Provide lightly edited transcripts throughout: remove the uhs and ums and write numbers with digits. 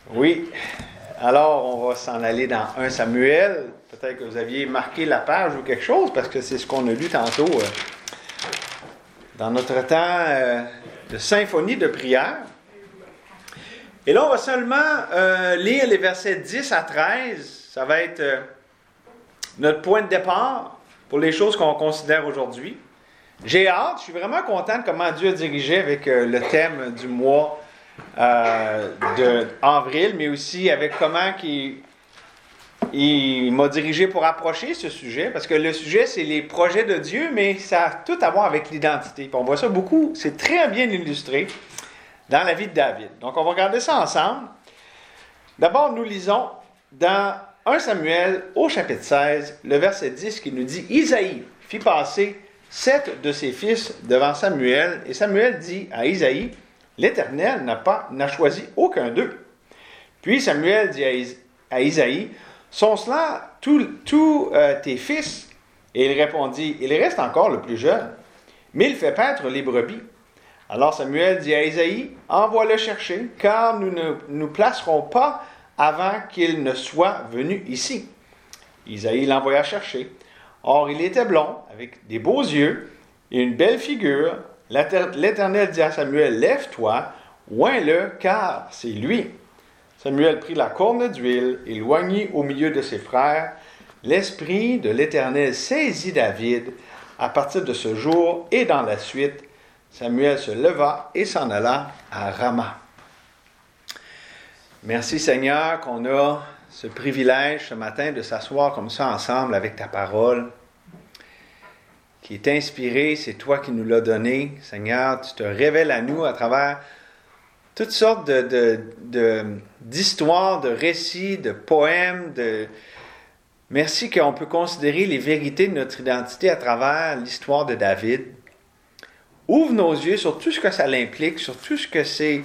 Oui, alors on va s'en aller dans 1 Samuel. Peut-être que vous aviez marqué la page ou quelque chose, parce que c'est ce qu'on a lu tantôt dans notre temps de symphonie de prière. Et là, on va seulement lire les versets 10 à 13. Ça va être notre point de départ pour les choses qu'on considère aujourd'hui. J'ai hâte, je suis vraiment content de comment Dieu a dirigé avec le thème du mois d'avril, mais aussi avec comment il m'a dirigé pour approcher ce sujet, parce que le sujet, c'est les projets de Dieu, mais ça a tout à voir avec l'identité. Puis on voit ça beaucoup, c'est très bien illustré dans la vie de David. Donc on va regarder ça ensemble. D'abord, nous lisons dans 1 Samuel au chapitre 16, le verset 10 qui nous dit « Isaïe fit passer 7 de ses fils devant Samuel, et Samuel dit à Isaïe, « L'Éternel n'a choisi aucun d'eux. » Puis Samuel dit à Isaïe, « Sont cela tous tes fils? » Et il répondit, « Il reste encore le plus jeune, mais il fait paître les brebis. » Alors Samuel dit à Isaïe, « Envoie-le chercher, car nous ne nous placerons pas avant qu'il ne soit venu ici. » Isaïe l'envoya chercher. Or, il était blond, avec des beaux yeux et une belle figure. L'Éternel dit à Samuel, « Lève-toi, oins-le, car c'est lui. » Samuel prit la corne d'huile et l'oignit au milieu de ses frères. L'Esprit de l'Éternel saisit David. À partir de ce jour et dans la suite, Samuel se leva et s'en alla à Rama. Merci Seigneur qu'on a ce privilège ce matin de s'asseoir comme ça ensemble avec ta parole qui est inspirée, c'est toi qui nous l'as donnée. Seigneur, tu te révèles à nous à travers toutes sortes d'histoires, de récits, de poèmes. Merci qu'on peut considérer les vérités de notre identité à travers l'histoire de David. Ouvre nos yeux sur tout ce que ça implique, sur tout ce que c'est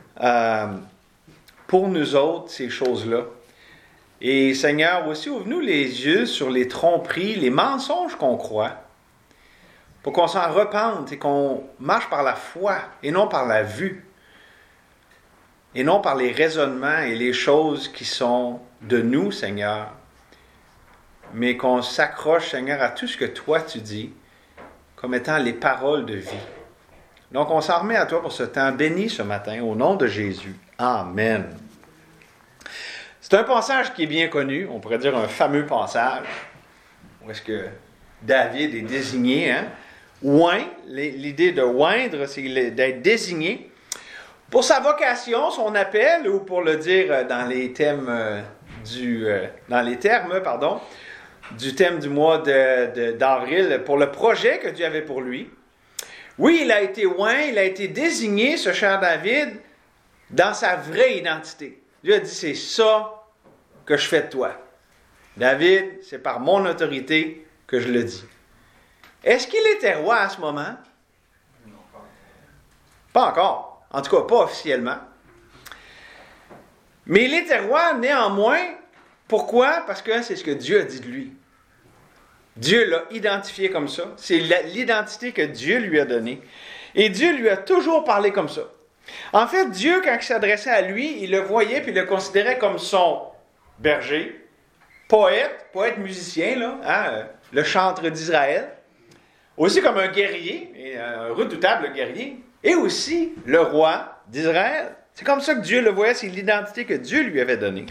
pour nous autres, ces choses-là. Et Seigneur, aussi, ouvre-nous les yeux sur les tromperies, les mensonges qu'on croit, pour qu'on s'en repente et qu'on marche par la foi et non par la vue, et non par les raisonnements et les choses qui sont de nous, Seigneur, mais qu'on s'accroche, Seigneur, à tout ce que toi tu dis, comme étant les paroles de vie. Donc, on s'en remet à toi pour ce temps béni ce matin, au nom de Jésus. Amen. C'est un passage qui est bien connu, on pourrait dire un fameux passage, où est-ce que David est désigné, Oint, l'idée de oindre, c'est d'être désigné pour sa vocation, son appel, ou pour le dire dans les termes du thème du mois d'avril, pour le projet que Dieu avait pour lui. Oui, il a été oint, il a été désigné, ce cher David, dans sa vraie identité. Dieu a dit, c'est ça que je fais de toi. David, c'est par mon autorité que je le dis. Est-ce qu'il était roi à ce moment? Non, pas encore. En tout cas, pas officiellement. Mais il était roi néanmoins. Pourquoi? Parce que c'est ce que Dieu a dit de lui. Dieu l'a identifié comme ça. C'est l'identité que Dieu lui a donnée. Et Dieu lui a toujours parlé comme ça. En fait, Dieu, quand il s'adressait à lui, il le voyait puis il le considérait comme son berger, poète musicien, le chantre d'Israël, aussi comme un guerrier, un redoutable guerrier, et aussi le roi d'Israël. C'est comme ça que Dieu le voyait, c'est l'identité que Dieu lui avait donnée.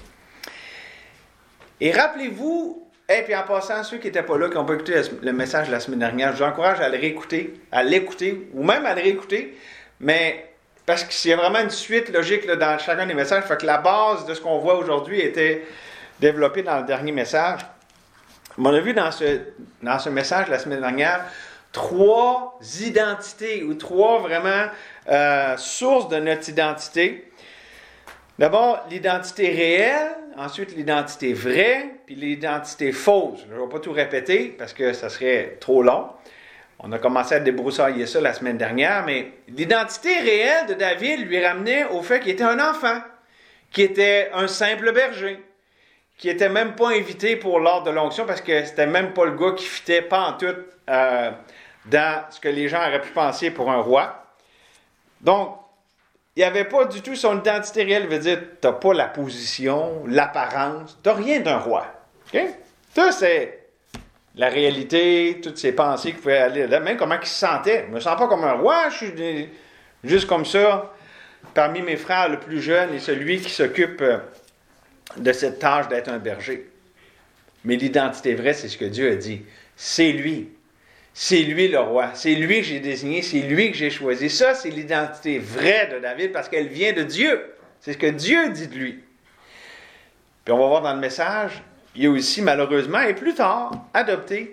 Et rappelez-vous, et puis en passant, ceux qui n'étaient pas là, qui n'ont pas écouté le message de la semaine dernière, je vous encourage à le réécouter, à l'écouter, ou même à le réécouter, mais parce qu'il y a vraiment une suite logique là, dans chacun des messages, fait que la base de ce qu'on voit aujourd'hui était développée dans le dernier message. On a vu dans ce message la semaine dernière 3 identités, ou 3 vraiment sources de notre identité. D'abord, l'identité réelle, ensuite l'identité vraie, puis l'identité fausse. Je ne vais pas tout répéter parce que ça serait trop long. On a commencé à débroussailler ça la semaine dernière, mais l'identité réelle de David lui ramenait au fait qu'il était un enfant, qu'il était un simple berger, qui n'était même pas invité pour l'ordre de l'onction parce que c'était même pas le gars qui fitait pas en tout dans ce que les gens auraient pu penser pour un roi. Donc, il n'avait pas du tout son identité réelle. Il veut dire, tu n'as pas la position, l'apparence, tu n'as rien d'un roi. OK? Ça, c'est la réalité, toutes ses pensées qui pouvaient aller là, même comment il se sentait. Je ne me sens pas comme un roi, je suis juste comme ça. Parmi mes frères, le plus jeune est celui qui s'occupe de cette tâche d'être un berger. Mais l'identité vraie, c'est ce que Dieu a dit. C'est lui. C'est lui le roi. C'est lui que j'ai désigné. C'est lui que j'ai choisi. Ça, c'est l'identité vraie de David parce qu'elle vient de Dieu. C'est ce que Dieu dit de lui. Puis on va voir dans le message, il a aussi, malheureusement, et plus tard, adopté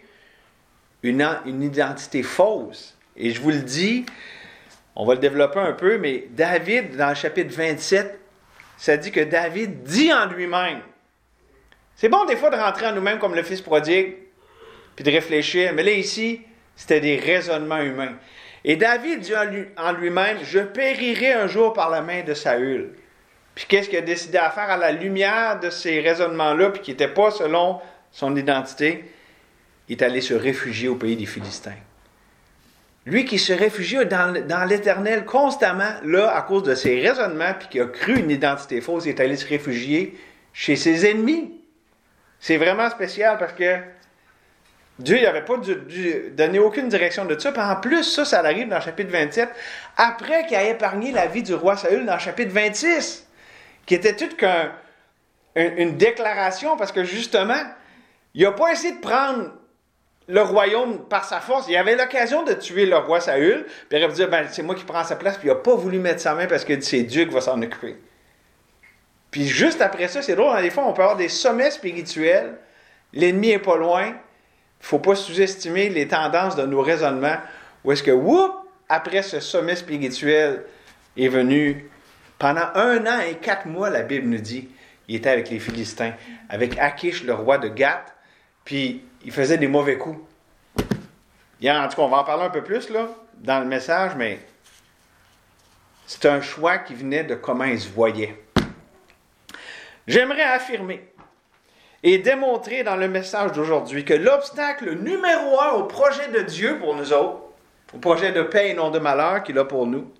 une identité fausse. Et je vous le dis, on va le développer un peu, mais David, dans le chapitre 27, ça dit que David dit en lui-même. C'est bon des fois de rentrer en nous-mêmes comme le fils prodigue, puis de réfléchir, mais là ici, c'était des raisonnements humains. Et David dit en lui-même, « Je périrai un jour par la main de Saül. » Puis qu'est-ce qu'il a décidé à faire à la lumière de ces raisonnements-là, puis qui n'étaient pas selon son identité? Il est allé se réfugier au pays des Philistins. Lui qui se réfugie dans l'Éternel constamment, là, à cause de ses raisonnements, puis qui a cru une identité fausse, il est allé se réfugier chez ses ennemis. C'est vraiment spécial parce que Dieu n'avait pas donné aucune direction de ça. Puis en plus, ça arrive dans le chapitre 27, après qu'il a épargné la vie du roi Saül dans le chapitre 26, qui était toute une déclaration, parce que justement, il n'a pas essayé de prendre le royaume par sa force. Il avait l'occasion de tuer le roi Saül, puis il aurait pu dire, c'est moi qui prends sa place, puis il n'a pas voulu mettre sa main parce que c'est Dieu qui va s'en occuper. Puis juste après ça, c'est drôle, des fois, on peut avoir des sommets spirituels, l'ennemi n'est pas loin, il ne faut pas sous-estimer les tendances de nos raisonnements, où est-ce que, après ce sommet spirituel est venu, pendant 1 an et 4 mois, la Bible nous dit, il était avec les Philistins, avec Akish, le roi de Gath, puis il faisait des mauvais coups. En tout cas, on va en parler un peu plus là, dans le message, mais c'est un choix qui venait de comment il se voyait. J'aimerais affirmer et démontrer dans le message d'aujourd'hui que l'obstacle numéro 1 au projet de Dieu pour nous autres, au projet de paix et non de malheur qu'il a pour nous,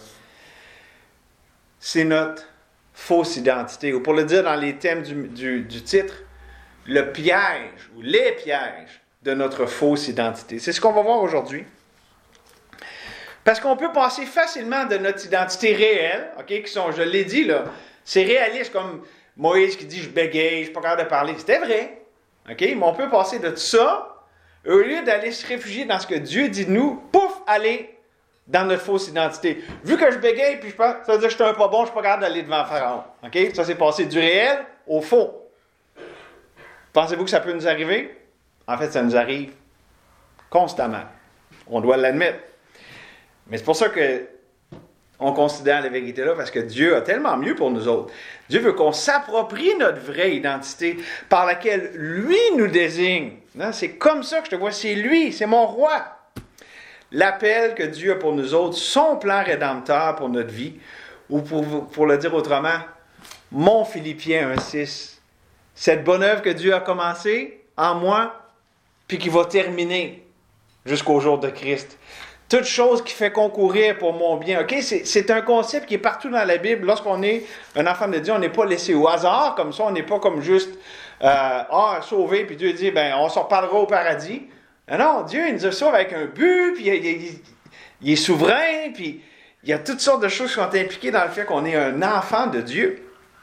c'est notre fausse identité. Ou pour le dire dans les thèmes du titre, le piège ou les pièges de notre fausse identité. C'est ce qu'on va voir aujourd'hui. Parce qu'on peut passer facilement de notre identité réelle, qui sont, je l'ai dit, là, c'est réaliste, comme Moïse qui dit « je bégaye, je ne suis pas capable de parler ». C'était vrai. Mais on peut passer de ça, au lieu d'aller se réfugier dans ce que Dieu dit de nous, pouf, aller dans notre fausse identité. Vu que je bégaye, puis je pense, ça veut dire que je suis un pas bon, je ne suis pas capable d'aller devant Pharaon. Ça, c'est passer du réel au faux. Pensez-vous que ça peut nous arriver? En fait, ça nous arrive constamment. On doit l'admettre. Mais c'est pour ça qu'on considère la vérité là, parce que Dieu a tellement mieux pour nous autres. Dieu veut qu'on s'approprie notre vraie identité, par laquelle lui nous désigne. C'est comme ça que je te vois, c'est lui, c'est mon roi. L'appel que Dieu a pour nous autres, son plan rédempteur pour notre vie, ou pour le dire autrement, mon Philippiens 1,6. Cette bonne œuvre que Dieu a commencée en moi, puis qui va terminer jusqu'au jour de Christ. Toute chose qui fait concourir pour mon bien. C'est un concept qui est partout dans la Bible. Lorsqu'on est un enfant de Dieu, on n'est pas laissé au hasard comme ça. On n'est pas comme juste sauvé, puis Dieu dit, on s'en reparlera au paradis. Non, Dieu, il nous sauve avec un but, puis il est souverain, puis il y a toutes sortes de choses qui sont impliquées dans le fait qu'on est un enfant de Dieu.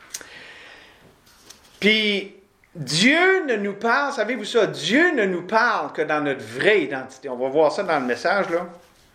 Puis, Dieu ne nous parle, savez-vous ça, Dieu ne nous parle que dans notre vraie identité. On va voir ça dans le message, là.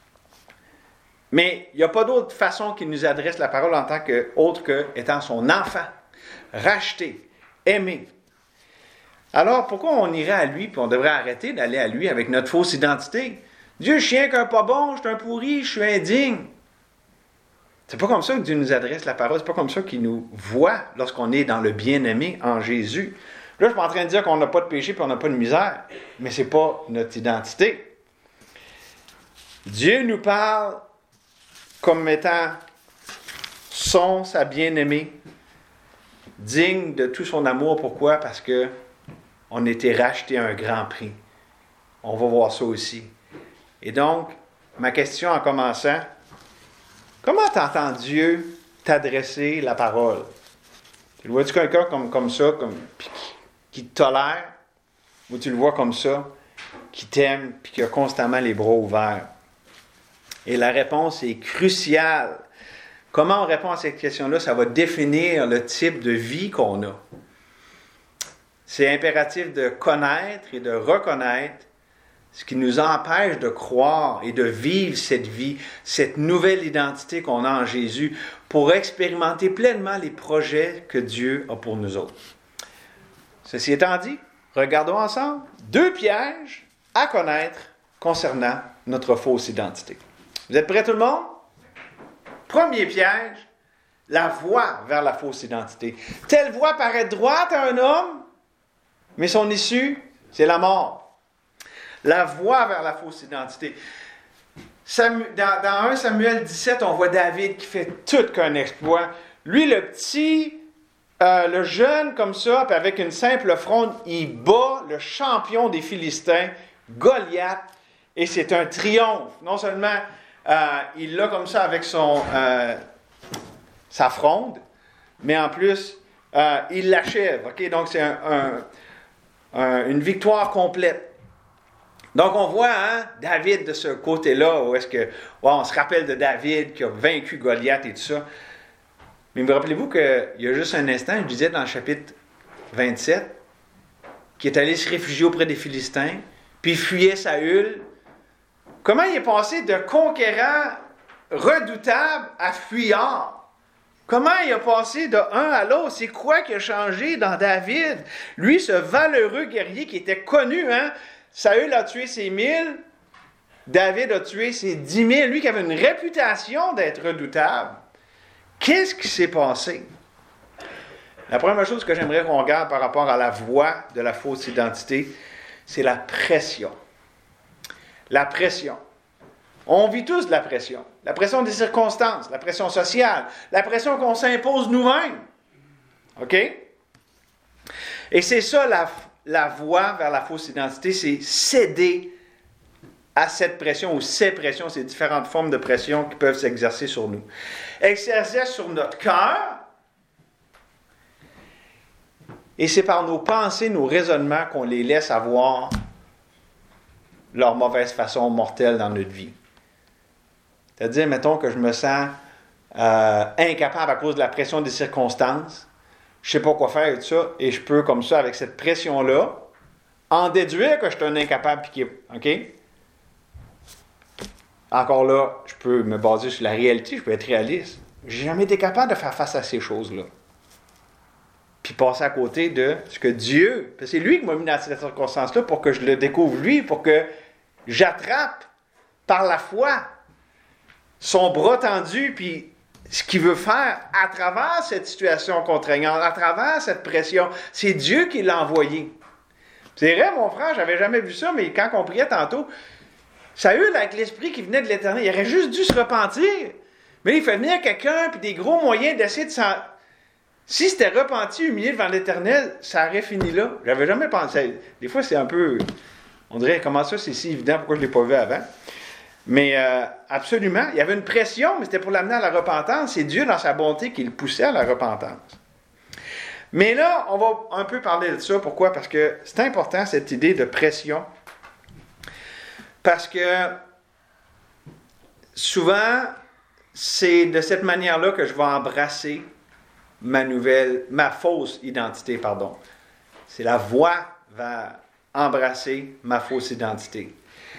Mais il n'y a pas d'autre façon qu'il nous adresse la parole en tant qu'autre qu'étant son enfant, racheté, aimé. Alors, pourquoi on irait à lui, puis on devrait arrêter d'aller à lui avec notre fausse identité? Dieu, je suis un pas bon, je suis un pourri, je suis indigne. C'est pas comme ça que Dieu nous adresse la parole, c'est pas comme ça qu'il nous voit lorsqu'on est dans le bien-aimé en Jésus. Là, je ne suis pas en train de dire qu'on n'a pas de péché et on n'a pas de misère, mais ce n'est pas notre identité. Dieu nous parle comme étant sa bien-aimée, digne de tout son amour. Pourquoi? Parce qu'on a été racheté à un grand prix. On va voir ça aussi. Et donc, ma question en commençant, comment t'entends Dieu t'adresser la parole. Tu le vois-tu quelqu'un comme ça, qui te tolère, ou tu le vois comme ça, qui t'aime, puis qui a constamment les bras ouverts? Et la réponse est cruciale. Comment on répond à cette question-là? Ça va définir le type de vie qu'on a. C'est impératif de connaître et de reconnaître ce qui nous empêche de croire et de vivre cette vie, cette nouvelle identité qu'on a en Jésus, pour expérimenter pleinement les projets que Dieu a pour nous autres. Ceci étant dit, regardons ensemble 2 pièges à connaître concernant notre fausse identité. Vous êtes prêts tout le monde? Premier piège, la voie vers la fausse identité. Telle voie paraît droite à un homme, mais son issue, c'est la mort. La voie vers la fausse identité. Dans 1 Samuel 17, on voit David qui fait tout qu'un exploit. Lui, le petit, le jeune comme ça, puis avec une simple fronde, il bat le champion des Philistins, Goliath, et c'est un triomphe. Non seulement il l'a comme ça avec sa fronde, mais en plus, il l'achève. Okay? Donc, c'est une victoire complète. Donc, on voit David de ce côté-là, où est-ce que, on se rappelle de David qui a vaincu Goliath et tout ça. Mais vous rappelez-vous qu'il y a juste un instant, je disais dans le chapitre 27, qu'il est allé se réfugier auprès des Philistins, puis il fuyait Saül. Comment il est passé de conquérant redoutable à fuyard? Comment il a passé de un à l'autre? C'est quoi qui a changé dans David? Lui, ce valeureux guerrier qui était connu, Saül a tué ses 1000, David a tué ses 10 000. Lui qui avait une réputation d'être redoutable. Qu'est-ce qui s'est passé? La première chose que j'aimerais qu'on regarde par rapport à la voie de la fausse identité, c'est la pression. La pression. On vit tous de la pression. La pression des circonstances, la pression sociale, la pression qu'on s'impose nous-mêmes. OK? Et c'est ça la voie vers la fausse identité, c'est céder à cette pression ou ces pressions, ces différentes formes de pression qui peuvent s'exercer sur nous. Exercer sur notre cœur, et c'est par nos pensées, nos raisonnements qu'on les laisse avoir leur mauvaise façon mortelle dans notre vie. C'est-à-dire, mettons que je me sens incapable à cause de la pression des circonstances, je ne sais pas quoi faire et tout ça, et je peux, comme ça, avec cette pression-là, en déduire que je suis un incapable piqué. OK? Encore là, je peux me baser sur la réalité, je peux être réaliste. Je n'ai jamais été capable de faire face à ces choses-là. Puis passer à côté de ce que Dieu, parce que c'est lui qui m'a mis dans cette circonstance-là pour que je le découvre lui, pour que j'attrape par la foi son bras tendu, puis ce qu'il veut faire à travers cette situation contraignante, à travers cette pression. C'est Dieu qui l'a envoyé. C'est vrai, mon frère, j'avais jamais vu ça, mais quand on priait tantôt, Saül, avec l'esprit qui venait de l'Éternel, il aurait juste dû se repentir. Mais il fait venir quelqu'un, puis des gros moyens d'essayer de s'en... Si c'était repenti, humilié devant l'Éternel, ça aurait fini là. J'avais jamais pensé. Des fois, c'est un peu... On dirait, comment ça, c'est si évident, pourquoi je ne l'ai pas vu avant? Mais absolument, il y avait une pression, mais c'était pour l'amener à la repentance. C'est Dieu, dans sa bonté, qui le poussait à la repentance. Mais là, on va un peu parler de ça. Pourquoi? Parce que c'est important, cette idée de pression. Parce que souvent, c'est de cette manière-là que je vais embrasser ma fausse identité, pardon. C'est la voie vers embrasser ma fausse identité.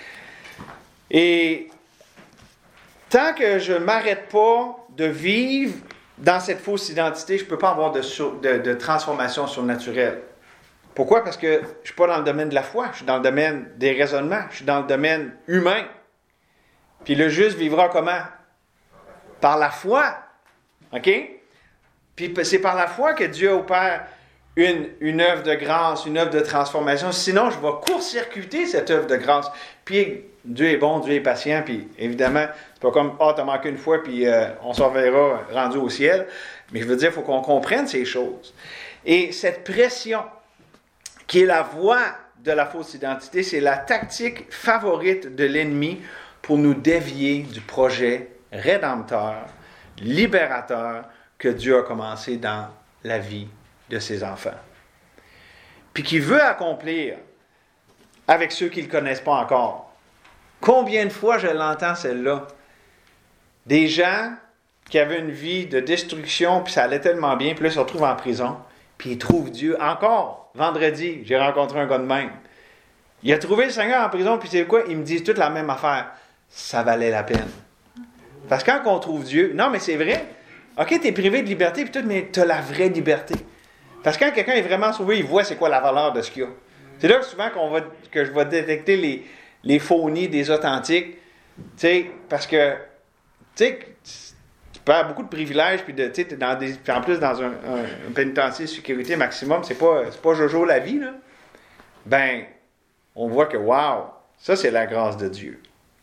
Et tant que je ne m'arrête pas de vivre dans cette fausse identité, je ne peux pas avoir de transformation surnaturelle. Pourquoi? Parce que je ne suis pas dans le domaine de la foi, je suis dans le domaine des raisonnements, je suis dans le domaine humain. Puis le juste vivra comment? Par la foi. OK? Puis c'est par la foi que Dieu opère une œuvre de grâce, une œuvre de transformation. Sinon, je vais court-circuiter cette œuvre de grâce. Puis Dieu est bon, Dieu est patient, puis évidemment, c'est pas comme « Ah, t'as manqué une fois, puis on s'en verra rendu au ciel ». Mais je veux dire, il faut qu'on comprenne ces choses. Et cette pression, qui est la voie de la fausse identité, c'est la tactique favorite de l'ennemi pour nous dévier du projet rédempteur, libérateur que Dieu a commencé dans la vie de ses enfants. Puis qu'il veut accomplir avec ceux qui ne le connaissent pas encore. Combien de fois je l'entends, celle-là? Des gens qui avaient une vie de destruction, puis ça allait tellement bien, puis là, ils se retrouvent en prison, puis ils trouvent Dieu. Encore, vendredi, j'ai rencontré un gars de même. Il a trouvé le Seigneur en prison, puis c'est quoi? Ils me disent toute la même affaire. Ça valait la peine. Parce que quand on trouve Dieu, non, mais c'est vrai. OK, t'es privé de liberté, puis tout, mais t'as la vraie liberté. Parce que quand quelqu'un est vraiment sauvé, il voit c'est quoi la valeur de ce qu'il y a. C'est là que souvent que je vais détecter les phonies des authentiques. Tu sais, parce que, tu sais, tu perds beaucoup de privilèges, puis en plus dans un pénitencier de sécurité maximum, c'est pas Jojo la vie, là. Ben, on voit que, wow, ça c'est la grâce de Dieu.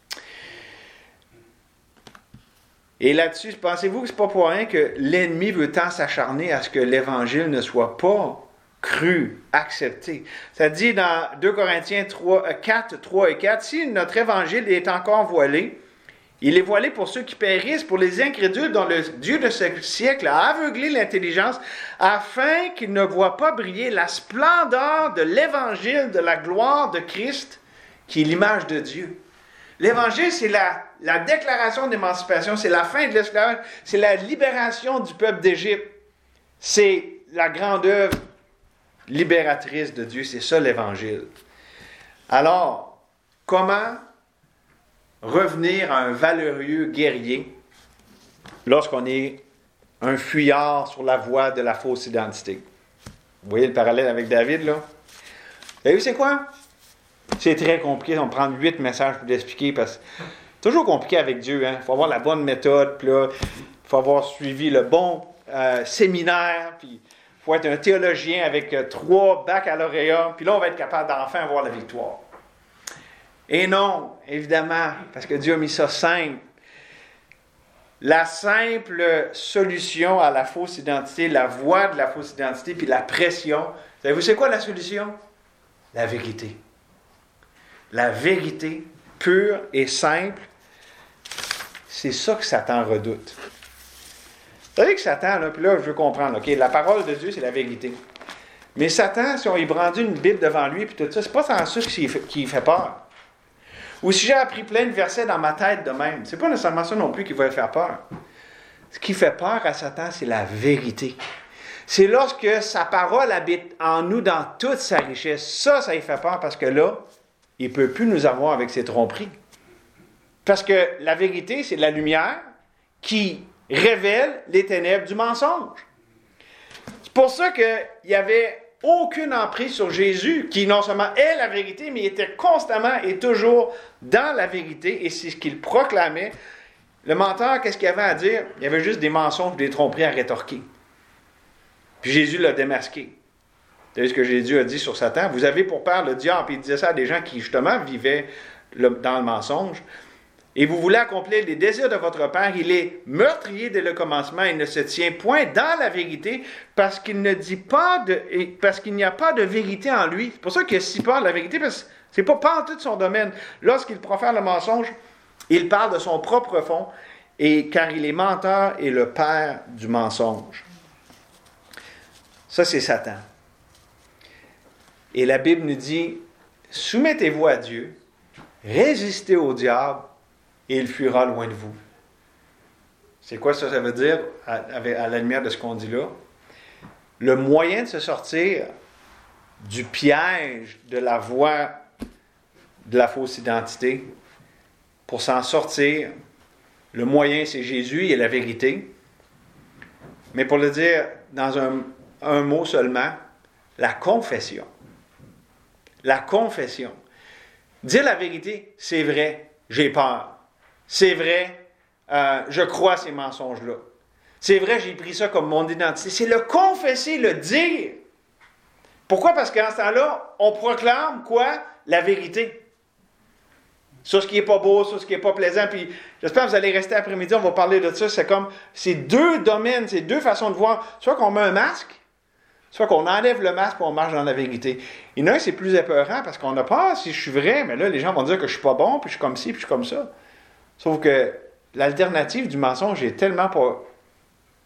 Et là-dessus, pensez-vous que c'est pas pour rien que l'ennemi veut tant s'acharner à ce que l'Évangile ne soit pas cru, accepté? Ça dit dans 2 Corinthiens 4, 3 et 4, « Si notre Évangile est encore voilé, il est voilé pour ceux qui périssent, pour les incrédules dont le Dieu de ce siècle a aveuglé l'intelligence, afin qu'ils ne voient pas briller la splendeur de l'Évangile de la gloire de Christ, qui est l'image de Dieu. » L'Évangile, c'est la déclaration d'émancipation, c'est la fin de l'esclavage, c'est la libération du peuple d'Égypte. C'est la grande œuvre libératrice de Dieu, c'est ça l'Évangile. Alors, comment revenir à un valeureux guerrier lorsqu'on est un fuyard sur la voie de la fausse identité? Vous voyez le parallèle avec David, là? Vous savez, c'est quoi? C'est très compliqué. On prend 8 messages pour l'expliquer parce que c'est toujours compliqué avec Dieu. Il faut avoir la bonne méthode, puis là, il faut avoir suivi le bon séminaire, puis il faut être un théologien avec 3 baccalauréats, puis là, on va être capable d'enfin avoir la victoire. Et non, évidemment, parce que Dieu a mis ça simple. La simple solution à la fausse identité, la voie de la fausse identité, puis la pression. Savez-vous, c'est quoi la solution? La vérité. La vérité pure et simple, c'est ça que Satan redoute. Vous savez que Satan, là, puis là, je veux comprendre, OK, la parole de Dieu, c'est la vérité. Mais Satan, si on lui brandit une Bible devant lui, puis tout ça, c'est pas tant ça qui fait peur. Ou si j'ai appris plein de versets dans ma tête de même, c'est pas nécessairement ça non plus qui va lui faire peur. Ce qui fait peur à Satan, c'est la vérité. C'est lorsque sa parole habite en nous dans toute sa richesse. Ça lui fait peur parce que là, il ne peut plus nous avoir avec ses tromperies. Parce que la vérité, c'est la lumière qui révèle les ténèbres du mensonge. C'est pour ça qu'il n'y avait aucune emprise sur Jésus, qui non seulement est la vérité, mais était constamment et toujours dans la vérité, et c'est ce qu'il proclamait. Le menteur, qu'est-ce qu'il avait à dire? Il y avait juste des mensonges, des tromperies à rétorquer. Puis Jésus l'a démasqué. Vous savez ce que Jésus a dit sur Satan? Vous avez pour père le diable. Puis il disait ça à des gens qui, justement, vivaient dans le mensonge. Et vous voulez accomplir les désirs de votre père. Il est meurtrier dès le commencement. Il ne se tient point dans la vérité parce qu'il ne dit pas parce qu'il n'y a pas de vérité en lui. C'est pour ça qu'il a si peur de la vérité, parce que c'est pas en tout son domaine. Lorsqu'il profère le mensonge, il parle de son propre fond, et car il est menteur et le père du mensonge. Ça, c'est Satan. Et la Bible nous dit, soumettez-vous à Dieu, résistez au diable, et il fuira loin de vous. C'est quoi ça veut dire, à la lumière de ce qu'on dit là? Le moyen de se sortir du piège de la voie de la fausse identité, pour s'en sortir, le moyen, c'est Jésus et la vérité. Mais pour le dire dans un mot seulement, la confession. La confession. Dire la vérité, c'est vrai, j'ai peur. C'est vrai, je crois à ces mensonges-là. C'est vrai, j'ai pris ça comme mon identité. C'est le confesser, le dire. Pourquoi? Parce qu'en ce temps-là, on proclame quoi? La vérité. Sur ce qui n'est pas beau, sur ce qui n'est pas plaisant. Puis j'espère que vous allez rester après-midi, on va parler de ça. C'est 2 domaines, c'est 2 façons de voir. Soit qu'on met un masque, soit qu'on enlève le masque et on marche dans la vérité. Il y en a un, c'est plus épeurant parce qu'on a peur si je suis vrai, mais là, les gens vont dire que je ne suis pas bon, puis je suis comme ci, puis je suis comme ça. Sauf que l'alternative du mensonge est tellement pas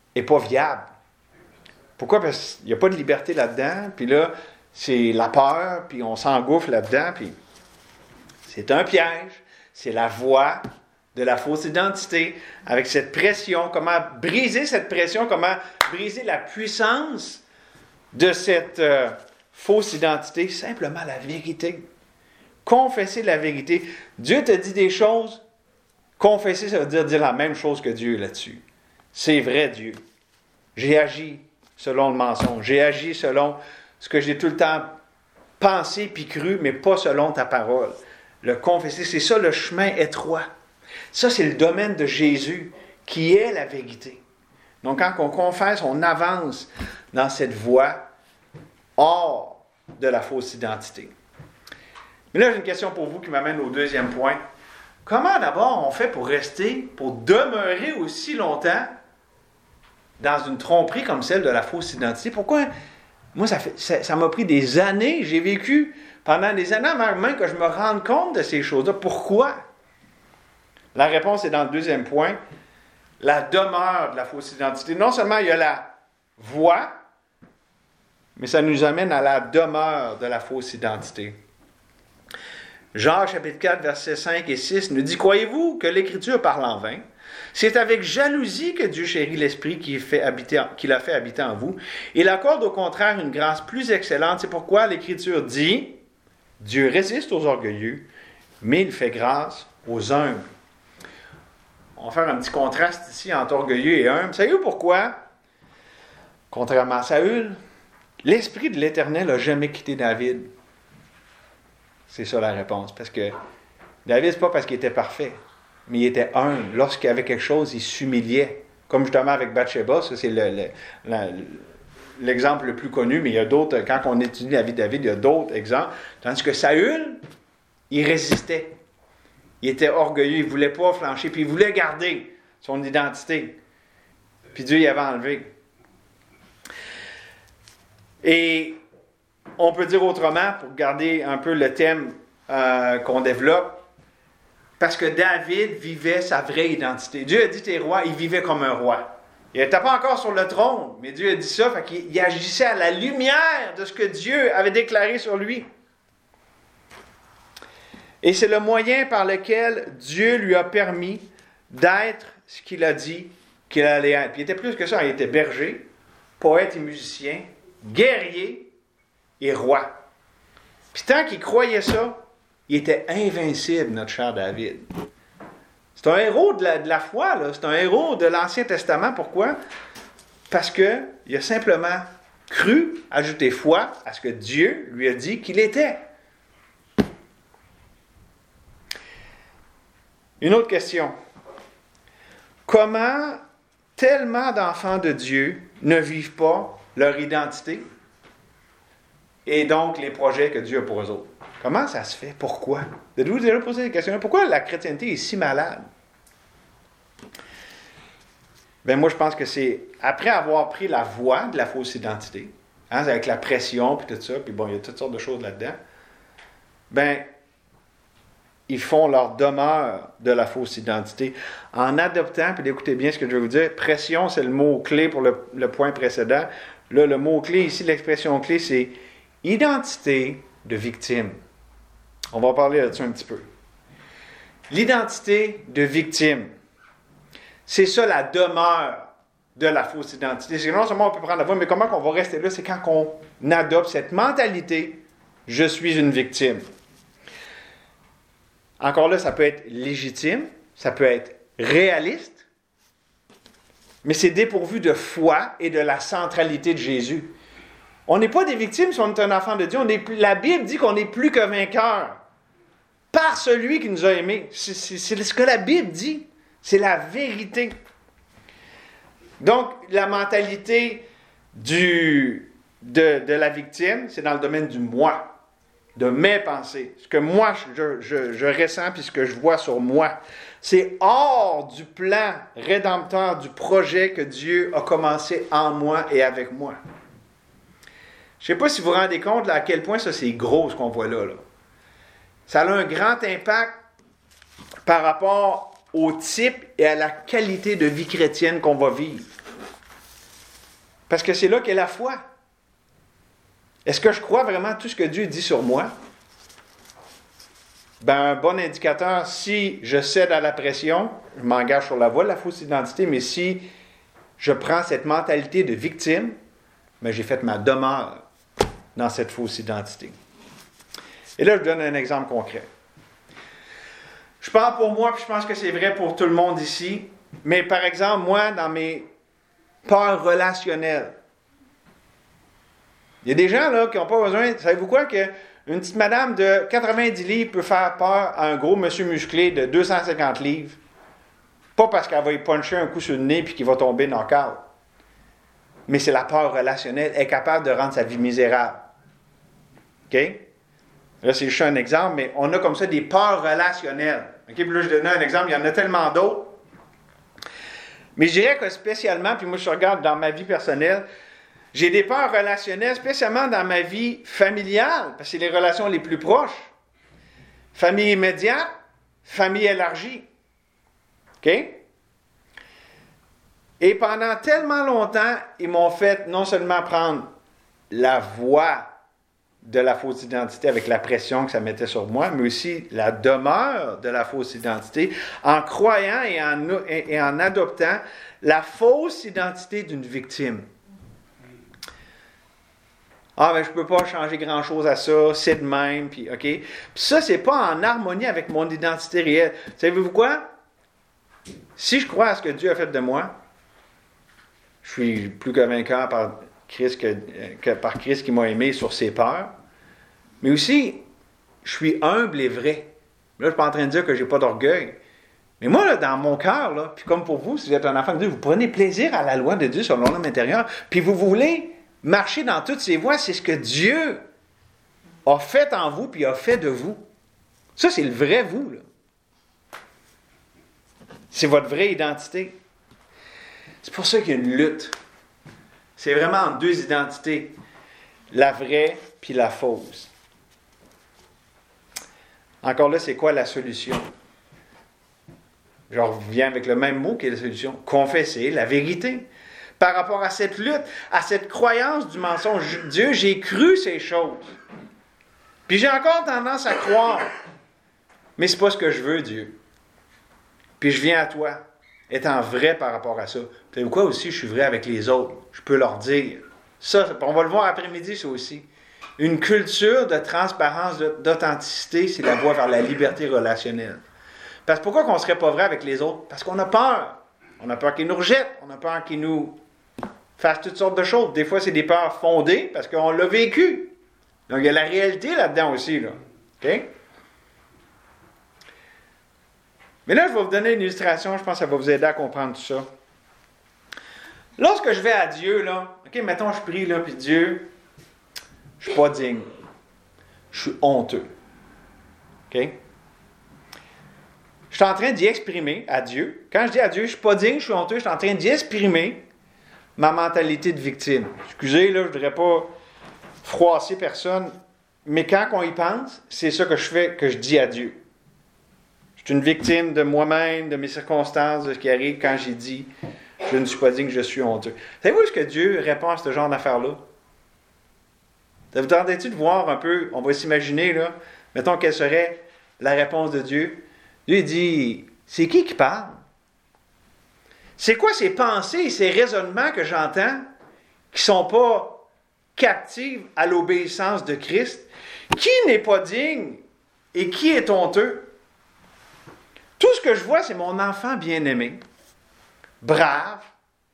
n'est pas viable. Pourquoi? Parce qu'il n'y a pas de liberté là-dedans, puis là, c'est la peur, puis on s'engouffre là-dedans, puis c'est un piège. C'est la voie de la fausse identité, avec cette pression, comment briser cette pression, comment briser la puissance de cette fausse identité, simplement la vérité. Confesser la vérité. Dieu te dit des choses, confesser, ça veut dire la même chose que Dieu là-dessus. C'est vrai, Dieu. J'ai agi selon le mensonge. J'ai agi selon ce que j'ai tout le temps pensé puis cru, mais pas selon ta parole. Le confesser, c'est ça le chemin étroit. Ça, c'est le domaine de Jésus, qui est la vérité. Donc, quand on confesse, on avance dans cette voie hors de la fausse identité. Mais là, j'ai une question pour vous qui m'amène au deuxième point. Comment d'abord on fait pour rester, pour demeurer aussi longtemps dans une tromperie comme celle de la fausse identité? Pourquoi? Moi, ça m'a pris des années. J'ai vécu pendant des années même que je me rende compte de ces choses-là. Pourquoi? La réponse est dans le deuxième point. La demeure de la fausse identité. Non seulement il y a la voie, mais ça nous amène à la demeure de la fausse identité. Jean chapitre 4, versets 5 et 6 nous dit « Croyez-vous que l'Écriture parle en vain? C'est avec jalousie que Dieu chérit l'Esprit qu'il a fait habiter en vous. Il accorde au contraire une grâce plus excellente. C'est pourquoi l'Écriture dit « Dieu résiste aux orgueilleux, mais il fait grâce aux humbles. » On va faire un petit contraste ici entre orgueilleux et humble. Savez-vous pourquoi? Contrairement à Saül, l'Esprit de l'Éternel n'a jamais quitté David. C'est ça la réponse. Parce que David, ce n'est pas parce qu'il était parfait, mais il était humble. Lorsqu'il y avait quelque chose, il s'humiliait. Comme justement avec Bathsheba, ça c'est l'exemple le plus connu, mais il y a d'autres, quand on étudie la vie de David, il y a d'autres exemples. Tandis que Saül, il résistait. Il était orgueilleux, il ne voulait pas flancher, puis il voulait garder son identité. Puis Dieu y avait enlevé. Et on peut dire autrement, pour garder un peu le thème qu'on développe, parce que David vivait sa vraie identité. Dieu a dit t'es roi, il vivait comme un roi. Il n'était pas encore sur le trône, mais Dieu a dit ça, fait qu'il agissait à la lumière de ce que Dieu avait déclaré sur lui. Et c'est le moyen par lequel Dieu lui a permis d'être ce qu'il a dit qu'il allait être. Puis il était plus que ça, il était berger, poète et musicien, guerrier et roi. Puis tant qu'il croyait ça, il était invincible, notre cher David. C'est un héros de la foi, là. C'est un héros de l'Ancien Testament. Pourquoi? Parce qu'il a simplement cru, ajouté foi à ce que Dieu lui a dit qu'il était. Une autre question. Comment tellement d'enfants de Dieu ne vivent pas leur identité et donc les projets que Dieu a pour eux autres? Comment ça se fait? Pourquoi? Vous avez déjà posé des questions. Pourquoi la chrétienté est si malade? Ben moi, je pense que c'est après avoir pris la voie de la fausse identité, avec la pression et tout ça, puis bon, il y a toutes sortes de choses là-dedans, ben ils font leur demeure de la fausse identité en adoptant, puis écoutez bien ce que je vais vous dire, pression, c'est le mot-clé pour le point précédent. Là, le mot-clé ici, l'expression clé, c'est identité de victime. On va parler là-dessus un petit peu. L'identité de victime, c'est ça la demeure de la fausse identité. C'est que non seulement on peut prendre la voie, mais comment on va rester là, c'est quand on adopte cette mentalité « je suis une victime ». Encore là, ça peut être légitime, ça peut être réaliste, mais c'est dépourvu de foi et de la centralité de Jésus. On n'est pas des victimes si on est un enfant de Dieu. La Bible dit qu'on n'est plus que vainqueur par celui qui nous a aimés. C'est ce que la Bible dit. C'est la vérité. Donc, la mentalité de la victime, c'est dans le domaine du moi. De mes pensées, ce que moi je ressens puis ce que je vois sur moi. C'est hors du plan rédempteur du projet que Dieu a commencé en moi et avec moi. Je ne sais pas si vous vous rendez compte là, à quel point ça c'est gros ce qu'on voit là. Ça a un grand impact par rapport au type et à la qualité de vie chrétienne qu'on va vivre. Parce que c'est là qu'est la foi. Est-ce que je crois vraiment tout ce que Dieu dit sur moi? Ben, un bon indicateur, si je cède à la pression, je m'engage sur la voie de la fausse identité, mais si je prends cette mentalité de victime, ben, j'ai fait ma demeure dans cette fausse identité. Et là, je donne un exemple concret. Je parle pour moi, puis je pense que c'est vrai pour tout le monde ici, mais par exemple, moi, dans mes peurs relationnelles, il y a des gens là qui n'ont pas besoin, savez-vous quoi, qu'une petite madame de 90 livres peut faire peur à un gros monsieur musclé de 250 livres, pas parce qu'elle va y puncher un coup sur le nez puis qu'il va tomber knock-out, mais c'est la peur relationnelle, elle est capable de rendre sa vie misérable. OK? Là, c'est juste un exemple, mais on a comme ça des peurs relationnelles. OK? Puis là, je donne un exemple, il y en a tellement d'autres. Mais je dirais que spécialement, puis moi, je regarde dans ma vie personnelle, j'ai des peurs relationnelles, spécialement dans ma vie familiale, parce que c'est les relations les plus proches. Famille immédiate, famille élargie. OK? Et pendant tellement longtemps, ils m'ont fait non seulement prendre la voie de la fausse identité avec la pression que ça mettait sur moi, mais aussi la demeure de la fausse identité en croyant et en adoptant la fausse identité d'une victime. Ah, ben je ne peux pas changer grand-chose à ça, c'est de même, puis OK. Puis ça, c'est pas en harmonie avec mon identité réelle. Savez-vous quoi? Si je crois à ce que Dieu a fait de moi, je suis plus que vainqueur par Christ que par Christ qui m'a aimé sur ses peurs. Mais aussi, je suis humble et vrai. Là, je ne suis pas en train de dire que je n'ai pas d'orgueil. Mais moi, là, dans mon cœur, là, puis comme pour vous, si vous êtes un enfant de Dieu, vous prenez plaisir à la loi de Dieu selon l'homme intérieur, puis vous voulez marcher dans toutes ses voies, c'est ce que Dieu a fait en vous, puis a fait de vous. Ça, c'est le vrai vous, là. C'est votre vraie identité. C'est pour ça qu'il y a une lutte. C'est vraiment entre deux identités. La vraie puis la fausse. Encore là, c'est quoi la solution? Je reviens avec le même mot qui est la solution. Confesser la vérité. Par rapport à cette lutte, à cette croyance du mensonge. Dieu, j'ai cru ces choses. Puis j'ai encore tendance à croire. Mais c'est pas ce que je veux, Dieu. Puis je viens à toi, étant vrai par rapport à ça. Vous savez quoi aussi, je suis vrai avec les autres. Je peux leur dire. Ça, on va le voir après-midi, ça aussi. Une culture de transparence, d'authenticité, c'est la voie vers la liberté relationnelle. Parce que pourquoi qu'on ne serait pas vrai avec les autres? Parce qu'on a peur. On a peur qu'ils nous rejettent. On a peur qu'ils nous fassent toutes sortes de choses. Des fois, c'est des peurs fondées parce qu'on l'a vécu. Donc, il y a la réalité là-dedans aussi. Là. OK? Mais là, je vais vous donner une illustration. Je pense que ça va vous aider à comprendre tout ça. Lorsque je vais à Dieu, là, OK, mettons, je prie, là, puis Dieu, je ne suis pas digne. Je suis honteux. OK? Je suis en train d'y exprimer à Dieu. Quand je dis à Dieu, je ne suis pas digne, je suis honteux, je suis en train d'y exprimer ma mentalité de victime. Excusez, là, je ne voudrais pas froisser personne, mais quand on y pense, c'est ça que je fais, que je dis à Dieu. Je suis une victime de moi-même, de mes circonstances, de ce qui arrive quand j'ai dit je ne suis pas digne, je suis honteux. Savez-vous ce que Dieu répond à ce genre d'affaires-là? Ça vous tentait-tu de voir un peu, on va s'imaginer, là, mettons quelle serait la réponse de Dieu? Dieu il dit, c'est qui parle? C'est quoi ces pensées et ces raisonnements que j'entends qui ne sont pas captifs à l'obéissance de Christ? Qui n'est pas digne et qui est honteux? Tout ce que je vois, c'est mon enfant bien-aimé, brave,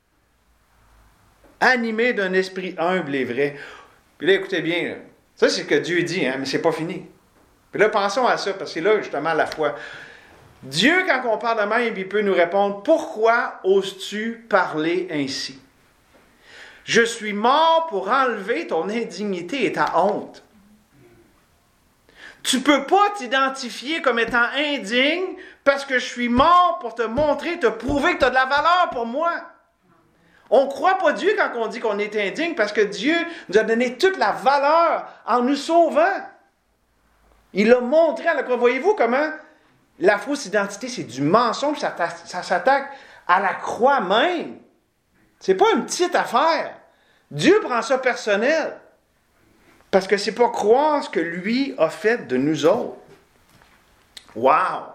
animé d'un esprit humble et vrai. Puis là, écoutez bien, là, ça c'est ce que Dieu dit, hein, mais c'est pas fini. Puis là, pensons à ça, parce que c'est là justement la foi. Dieu, quand on parle de même, il peut nous répondre, « Pourquoi oses-tu parler ainsi? Je suis mort pour enlever ton indignité et ta honte. Tu ne peux pas t'identifier comme étant indigne parce que je suis mort pour te montrer, te prouver que tu as de la valeur pour moi. » On ne croit pas Dieu quand on dit qu'on est indigne parce que Dieu nous a donné toute la valeur en nous sauvant. Il l'a montré à la croix. Voyez-vous comment la fausse identité, c'est du mensonge, ça s'attaque à la croix même. C'est pas une petite affaire. Dieu prend ça personnel. Parce que c'est pas croire ce que lui a fait de nous autres. Wow!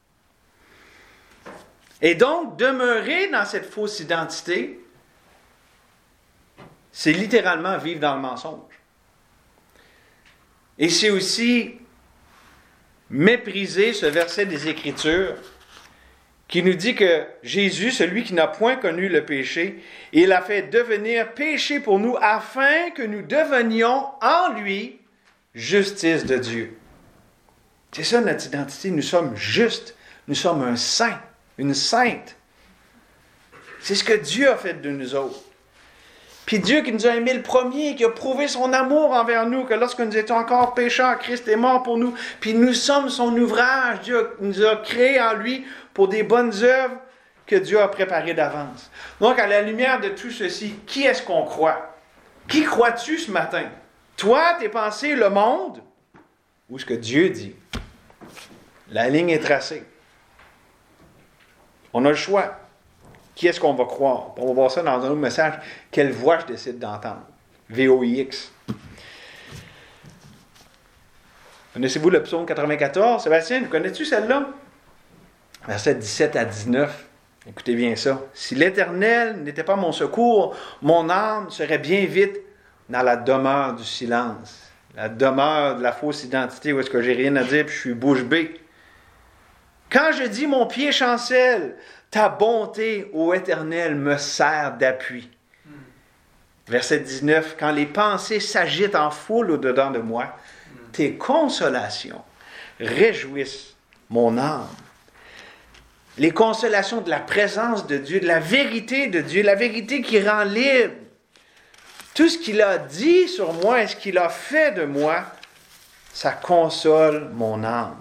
Et donc, demeurer dans cette fausse identité, c'est littéralement vivre dans le mensonge. Et c'est aussi mépriser ce verset des Écritures qui nous dit que Jésus, celui qui n'a point connu le péché, il a fait devenir péché pour nous afin que nous devenions en lui justice de Dieu. C'est ça notre identité, nous sommes justes, nous sommes un saint, une sainte. C'est ce que Dieu a fait de nous autres. Puis Dieu qui nous a aimés le premier, qui a prouvé son amour envers nous, que lorsque nous étions encore pécheurs, Christ est mort pour nous. Puis nous sommes son ouvrage. Dieu nous a créés en lui pour des bonnes œuvres que Dieu a préparées d'avance. Donc, à la lumière de tout ceci, qui est-ce qu'on croit? Qui crois-tu ce matin? Toi, tes pensées, le monde, ou ce que Dieu dit? La ligne est tracée. On a le choix. Qui est-ce qu'on va croire? On va voir ça dans un autre message. Quelle voix je décide d'entendre? VOIX. Connaissez-vous le psaume 94? Sébastien, connais-tu celle-là? Versets 17 à 19. Écoutez bien ça. Si l'Éternel n'était pas mon secours, mon âme serait bien vite dans la demeure du silence. La demeure de la fausse identité où est-ce que j'ai rien à dire puis je suis bouche bée. Quand je dis mon pied chancelle, ta bonté, ô Éternel, me sert d'appui. Verset 19. Quand les pensées s'agitent en foule au-dedans de moi, tes consolations réjouissent mon âme. Les consolations de la présence de Dieu, de la vérité de Dieu, la vérité qui rend libre. Tout ce qu'il a dit sur moi et ce qu'il a fait de moi, ça console mon âme.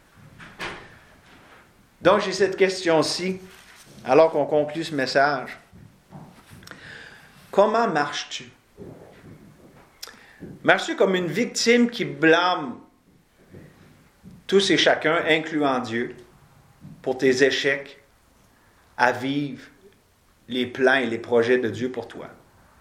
Donc, j'ai cette question-ci, alors qu'on conclut ce message. Comment marches-tu? Marches-tu comme une victime qui blâme tous et chacun, incluant Dieu, pour tes échecs à vivre les plans et les projets de Dieu pour toi?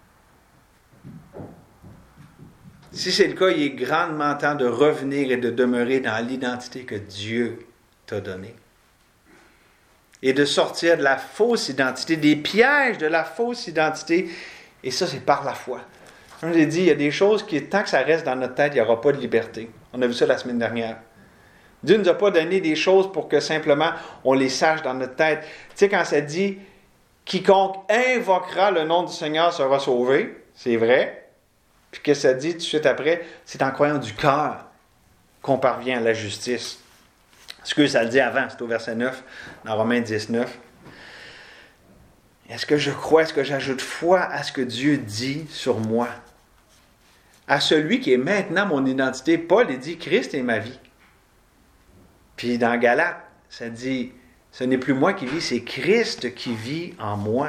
Si c'est le cas, il est grandement temps de revenir et de demeurer dans l'identité que Dieu t'a donnée. Et de sortir de la fausse identité, des pièges de la fausse identité. Et ça, c'est par la foi. Comme je l'ai dit, il y a des choses qui, tant que ça reste dans notre tête, il n'y aura pas de liberté. On a vu ça la semaine dernière. Dieu ne nous a pas donné des choses pour que simplement on les sache dans notre tête. Tu sais, quand ça dit « Quiconque invoquera le nom du Seigneur sera sauvé », c'est vrai. Puis que ça dit tout de suite après, c'est en croyant du cœur qu'on parvient à la justice. Ce que ça le dit avant, c'est au verset 9, dans Romains 19. Est-ce que je crois, est-ce que j'ajoute foi à ce que Dieu dit sur moi? À celui qui est maintenant mon identité. Paul, il dit, Christ est ma vie. Puis dans Galates, ça dit, ce n'est plus moi qui vis, c'est Christ qui vit en moi.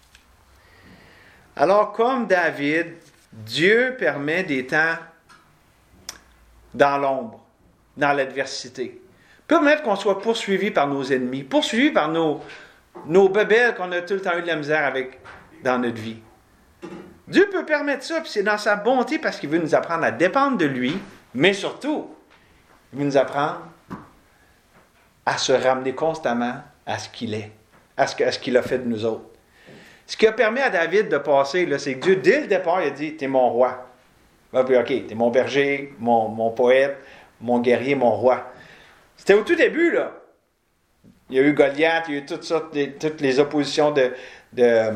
Alors, comme David, Dieu permet des temps dans l'ombre, dans l'adversité. Permettre qu'on soit poursuivi par nos ennemis, poursuivi par nos bébelles qu'on a tout le temps eu de la misère avec dans notre vie. Dieu peut permettre ça, puis c'est dans sa bonté parce qu'il veut nous apprendre à dépendre de lui, mais surtout, il veut nous apprendre à se ramener constamment à ce qu'il est, à ce qu'il a fait de nous autres. Ce qui a permis à David de passer, là, c'est que Dieu, dès le départ, il a dit « T'es mon roi. » OK, t'es mon berger, mon poète, mon guerrier, mon roi. C'était au tout début, là. Il y a eu Goliath, il y a eu toutes les oppositions de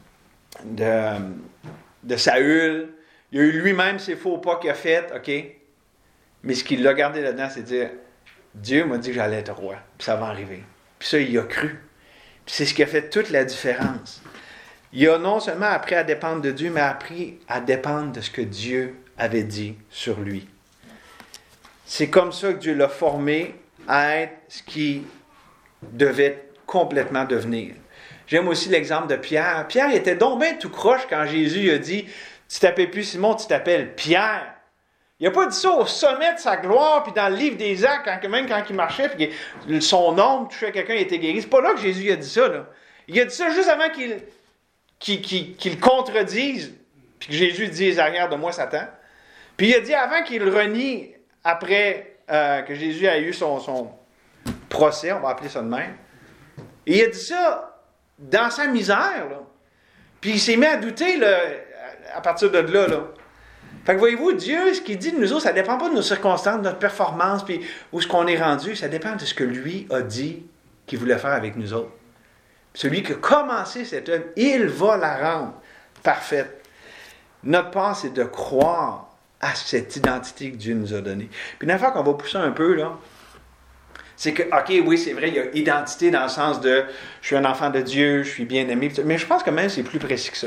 Saül. Il y a eu lui-même ses faux pas qu'il a fait, OK? Mais ce qu'il l'a gardé là-dedans, c'est de dire, Dieu m'a dit que j'allais être roi, puis ça va arriver. Puis ça, il y a cru. Puis c'est ce qui a fait toute la différence. Il a non seulement appris à dépendre de Dieu, mais appris à dépendre de ce que Dieu avait dit sur lui. C'est comme ça que Dieu l'a formé à être ce qu'il devait complètement devenir. J'aime aussi l'exemple de Pierre. Pierre était donc bien tout croche quand Jésus a dit « Tu t'appelles plus Simon, tu t'appelles Pierre ». Il n'a pas dit ça au sommet de sa gloire, puis dans le livre des Actes, même quand il marchait, puis son ombre touchait quelqu'un, il était guéri. C'est pas là que Jésus a dit ça, là. Il a dit ça juste avant qu'il contredise, Puis que Jésus dise, arrière de moi, Satan. Puis il a dit, avant qu'il renie, après que Jésus a eu son procès, on va appeler ça de même, et il a dit ça dans sa misère, là. Puis il s'est mis à douter, là, à partir de là, là. Fait que voyez-vous, Dieu, ce qu'il dit de nous autres, ça ne dépend pas de nos circonstances, de notre performance, puis où est-ce qu'on est rendu. Ça dépend de ce que lui a dit qu'il voulait faire avec nous autres. Celui qui a commencé cette œuvre, il va la rendre parfaite. Notre part, c'est de croire à cette identité que Dieu nous a donnée. Puis une affaire qu'on va pousser un peu, là, c'est que, OK, oui, c'est vrai, il y a identité dans le sens de « je suis un enfant de Dieu, je suis bien aimé », mais je pense que même c'est plus précis que ça.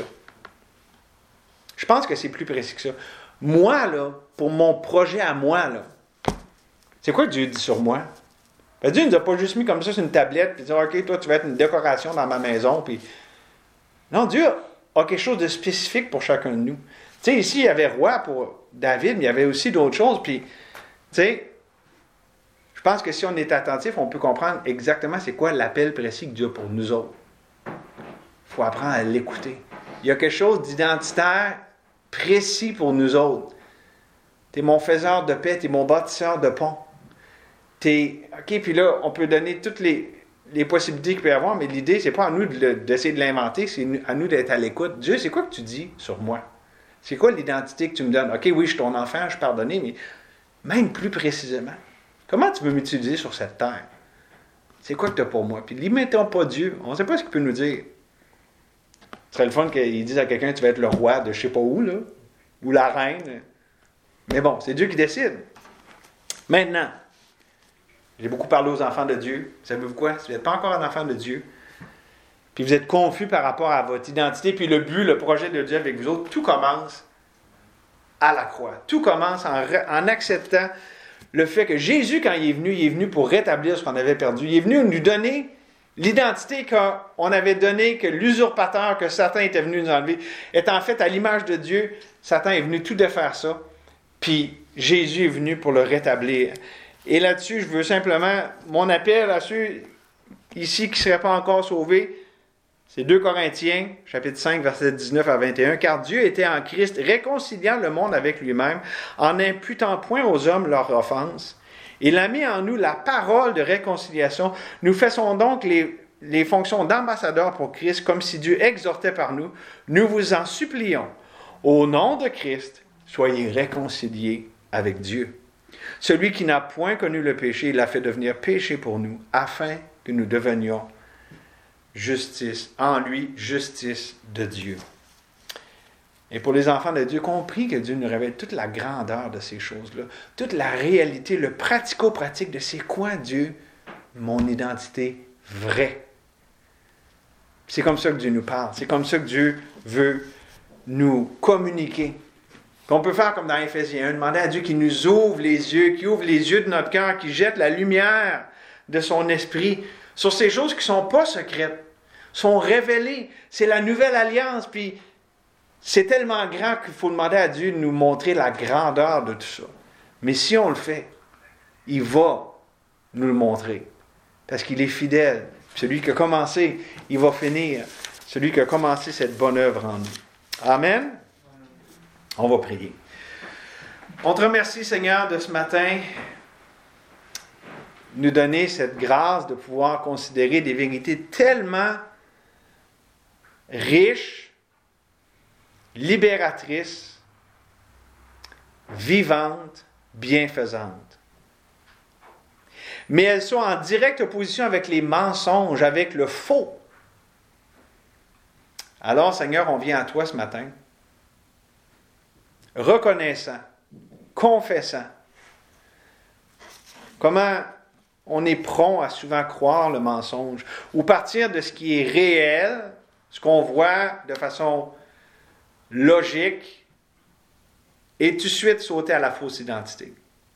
Je pense que c'est plus précis que ça. Moi, là, pour mon projet à moi, là, c'est quoi que Dieu dit sur moi? Ben, Dieu ne nous a pas juste mis comme ça sur une tablette et dit « OK, toi, tu vas être une décoration dans ma maison. » Puis non, Dieu a quelque chose de spécifique pour chacun de nous. Tu sais, ici, il y avait roi pour David, mais il y avait aussi d'autres choses. Puis, tu sais, je pense que si on est attentif, on peut comprendre exactement c'est quoi l'appel précis que Dieu a pour nous autres. Il faut apprendre à l'écouter. Il y a quelque chose d'identitaire précis pour nous autres. Tu es mon faiseur de paix, tu es mon bâtisseur de pont. OK, puis là, on peut donner toutes les possibilités qu'il peut y avoir, mais l'idée, c'est pas à nous d'essayer de l'inventer, c'est à nous d'être à l'écoute. Dieu, c'est quoi que tu dis sur moi? C'est quoi l'identité que tu me donnes? OK, oui, je suis ton enfant, je suis pardonné, mais même plus précisément, comment tu veux m'utiliser sur cette terre? C'est quoi que tu as pour moi? Puis limitons pas Dieu. On ne sait pas ce qu'il peut nous dire. Ce serait le fun qu'il dise à quelqu'un, tu vas être le roi de je sais pas où, là, ou la reine. Mais bon, c'est Dieu qui décide. Maintenant, j'ai beaucoup parlé aux enfants de Dieu. Savez-vous quoi? Si vous n'êtes pas encore un enfant de Dieu, puis vous êtes confus par rapport à votre identité, puis le but, le projet de Dieu avec vous autres, tout commence à la croix. Tout commence en acceptant le fait que Jésus, quand il est venu pour rétablir ce qu'on avait perdu. Il est venu nous donner l'identité qu'on avait donnée, que l'usurpateur que Satan était venu nous enlever, étant fait à l'image de Dieu, Satan est venu tout défaire ça, puis Jésus est venu pour le rétablir. Et là-dessus, je veux simplement, mon appel à ceux ici qui ne seraient pas encore sauvés, c'est 2 Corinthiens, chapitre 5, versets 19 à 21. « Car Dieu était en Christ, réconciliant le monde avec lui-même, en n'imputant point aux hommes leurs offenses. Il a mis en nous la parole de réconciliation. Nous faisons donc les fonctions d'ambassadeurs pour Christ, comme si Dieu exhortait par nous. Nous vous en supplions, au nom de Christ, soyez réconciliés avec Dieu. Celui qui n'a point connu le péché, il l'a fait devenir péché pour nous, afin que nous devenions justice, en lui, justice de Dieu. » Et pour les enfants de Dieu, compris que Dieu nous révèle toute la grandeur de ces choses-là, toute la réalité, le pratico-pratique de c'est quoi Dieu, mon identité vraie. C'est comme ça que Dieu nous parle, c'est comme ça que Dieu veut nous communiquer. Qu'on peut faire comme dans Éphésiens 1, demander à Dieu qu'il nous ouvre les yeux, qu'il ouvre les yeux de notre cœur, qu'il jette la lumière de son esprit sur ces choses qui ne sont pas secrètes, sont révélées. C'est la nouvelle alliance, puis c'est tellement grand qu'il faut demander à Dieu de nous montrer la grandeur de tout ça. Mais si on le fait, il va nous le montrer, parce qu'il est fidèle. Celui qui a commencé, il va finir. Celui qui a commencé cette bonne œuvre en nous. Amen. On va prier. On te remercie, Seigneur, de ce matin, nous donner cette grâce de pouvoir considérer des vérités tellement riches, libératrices, vivantes, bienfaisantes. Mais elles sont en directe opposition avec les mensonges, avec le faux. Alors, Seigneur, on vient à toi ce matin, reconnaissant, confessant comment on est prompt à souvent croire le mensonge ou partir de ce qui est réel, ce qu'on voit de façon logique, et tout de suite sauter à la fausse identité.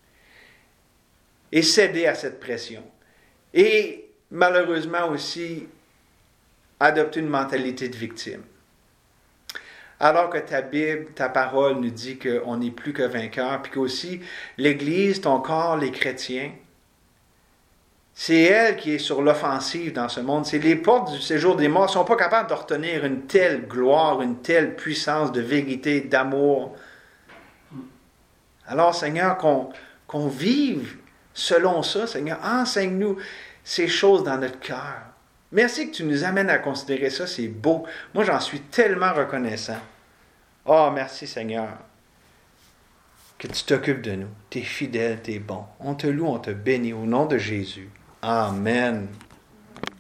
Et céder à cette pression. Et malheureusement aussi, adopter une mentalité de victime. Alors que ta Bible, ta parole nous dit qu'on n'est plus que vainqueur, puis qu'aussi l'Église, ton corps, les chrétiens, C'est elle qui est sur l'offensive dans ce monde. C'est les portes du séjour des morts ne sont pas capables de retenir une telle gloire, une telle puissance de vérité, d'amour. Alors, Seigneur, qu'on vive selon ça, Seigneur. Enseigne-nous ces choses dans notre cœur. Merci que tu nous amènes à considérer ça, c'est beau. Moi, j'en suis tellement reconnaissant. Oh, merci, Seigneur, que tu t'occupes de nous. Tu es fidèle, tu es bon. On te loue, on te bénit au nom de Jésus. Amen.